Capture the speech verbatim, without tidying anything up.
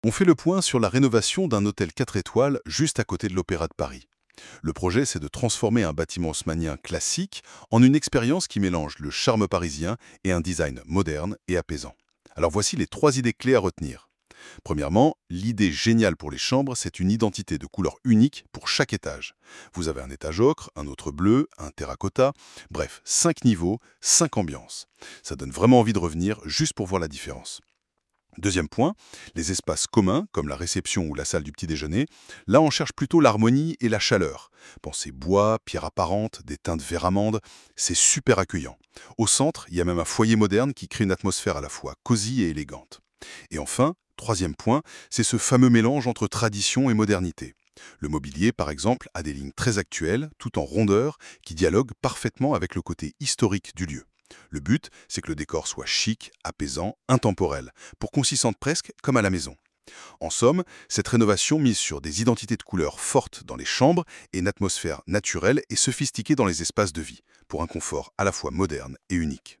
On fait le point sur la rénovation d'un hôtel quatre étoiles juste à côté de l'Opéra de Paris. Le projet, c'est de transformer un bâtiment haussmannien classique en une expérience qui mélange le charme parisien et un design moderne et apaisant. Alors voici les trois idées clés à retenir. Premièrement, l'idée géniale pour les chambres, c'est une identité de couleur unique pour chaque étage. Vous avez un étage ocre, un autre bleu, un terracotta, bref, cinq niveaux, cinq ambiances. Ça donne vraiment envie de revenir juste pour voir la différence. Deuxième point, les espaces communs, comme la réception ou la salle du petit-déjeuner, là on cherche plutôt l'harmonie et la chaleur. Pensez bois, pierre apparente, des teintes vert amande, c'est super accueillant. Au centre, il y a même un foyer moderne qui crée une atmosphère à la fois cosy et élégante. Et enfin, troisième point, c'est ce fameux mélange entre tradition et modernité. Le mobilier, par exemple, a des lignes très actuelles, tout en rondeur, qui dialoguent parfaitement avec le côté historique du lieu. Le but, c'est que le décor soit chic, apaisant, intemporel, pour qu'on s'y sente presque comme à la maison. En somme, cette rénovation mise sur des identités de couleurs fortes dans les chambres et une atmosphère naturelle et sophistiquée dans les espaces de vie, pour un confort à la fois moderne et unique.